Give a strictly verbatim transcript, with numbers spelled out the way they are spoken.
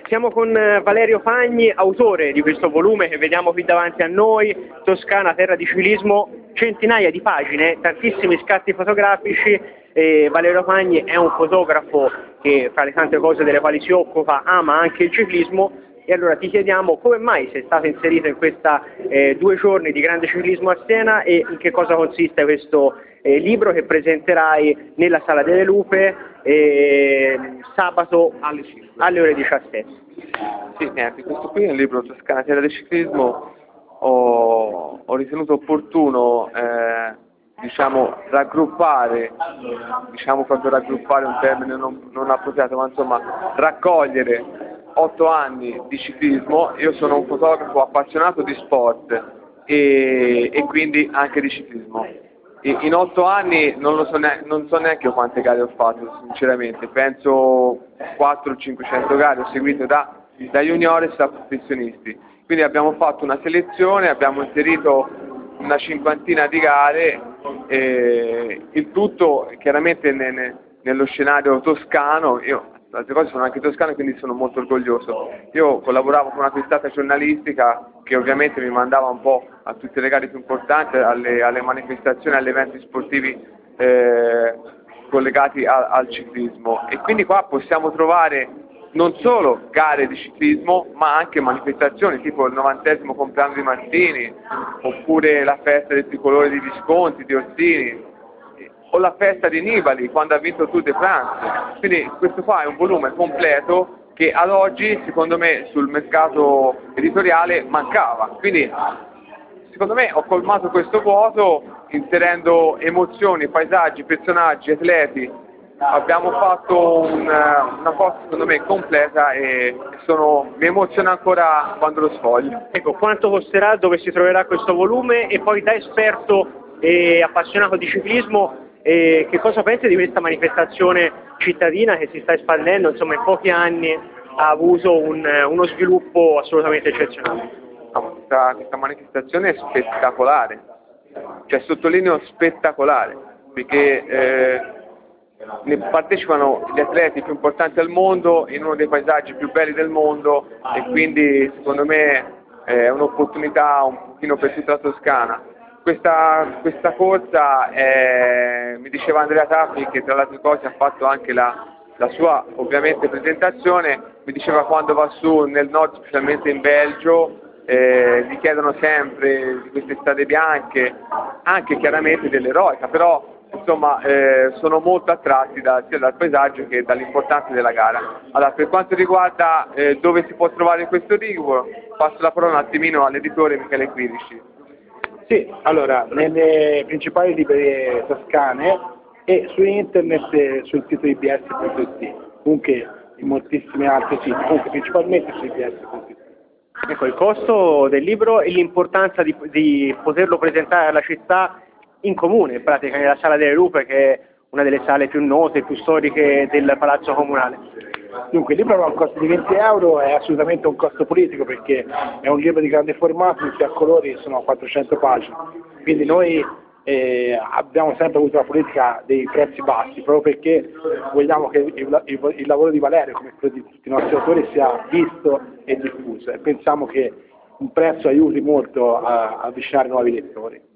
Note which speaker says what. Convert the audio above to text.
Speaker 1: Siamo con Valerio Fagni, autore di questo volume che vediamo qui davanti a noi, Toscana, terra di ciclismo, centinaia di pagine, tantissimi scatti fotografici. E Valerio Fagni è un fotografo che, fra le tante cose delle quali si occupa, ama anche il ciclismo. E allora ti chiediamo come mai sei stato inserito in questa eh, due giorni di grande ciclismo a Siena e in che cosa consiste questo eh, libro che presenterai nella Sala delle Lupe eh, sabato alle, alle ore diciassette.
Speaker 2: Sì, niente, questo qui è un libro Toscana, terra del ciclismo. Ho, ho ritenuto opportuno eh, diciamo raggruppare, diciamo proprio raggruppare un termine non, non appropriato, ma insomma raccogliere otto anni di ciclismo. Io sono un fotografo appassionato di sport e, e quindi anche di ciclismo. E in otto anni non, lo so ne, non so neanche io quante gare ho fatto, sinceramente, penso quattrocento cinquecento gare ho seguito da, da juniores a professionisti. Quindi abbiamo fatto una selezione, abbiamo inserito una cinquantina di gare, eh, il tutto chiaramente ne, ne, nello scenario toscano. Io, altre cose sono anche toscano, quindi sono molto orgoglioso. Io collaboravo con una testata giornalistica che ovviamente mi mandava un po' a tutte le gare più importanti, alle, alle manifestazioni, agli eventi sportivi eh, collegati a, al ciclismo, e quindi qua possiamo trovare non solo gare di ciclismo ma anche manifestazioni tipo il novantesimo compleanno di Martini, oppure la festa del tricolore di Visconti, di Orsini, o la festa di Nibali quando ha vinto il Tour de France. Quindi questo qua è un volume completo che ad oggi secondo me sul mercato editoriale mancava, quindi secondo me ho colmato questo vuoto inserendo emozioni, paesaggi, personaggi, atleti. Abbiamo fatto un, una cosa secondo me completa e sono, mi emoziona ancora quando lo sfoglio.
Speaker 1: Ecco, quanto costerà, dove si troverà questo volume e poi da esperto e appassionato di ciclismo e che cosa pensi di questa manifestazione cittadina che si sta espandendo, insomma in pochi anni ha avuto un, uno sviluppo assolutamente eccezionale?
Speaker 2: No, questa, questa manifestazione è spettacolare, cioè sottolineo spettacolare, perché eh, ne partecipano gli atleti più importanti al mondo in uno dei paesaggi più belli del mondo, e quindi secondo me è un'opportunità un pochino per tutta la Toscana. Questa, questa corsa, è, mi diceva Andrea Tappi, che tra le altre cose ha fatto anche la, la sua ovviamente presentazione, mi diceva quando va su nel nord, specialmente in Belgio, eh, gli chiedono sempre di queste strade bianche, anche chiaramente dell'eroica, però insomma eh, sono molto attratti da, sia dal paesaggio che dall'importanza della gara. Allora, per quanto riguarda eh, dove si può trovare questo libro, passo la parola un attimino all'editore Michele Quirici.
Speaker 3: Sì, allora, nelle principali librerie toscane e su internet e sul sito i b s punto i t, comunque in moltissimi altri siti, comunque principalmente su i b s punto i t.
Speaker 1: Ecco, il costo del libro e l'importanza di, di poterlo presentare alla città in comune, in pratica nella Sala delle Lupe, che è una delle sale più note e più storiche del Palazzo Comunale.
Speaker 3: Dunque, il libro ha un costo di venti euro, è assolutamente un costo politico perché è un libro di grande formato, tutti a colori, sono quattrocento pagine, quindi noi eh, abbiamo sempre avuto la politica dei prezzi bassi, proprio perché vogliamo che il, il, il lavoro di Valerio, come quello di tutti i nostri autori, sia visto e diffuso, e pensiamo che un prezzo aiuti molto a, a avvicinare nuovi lettori.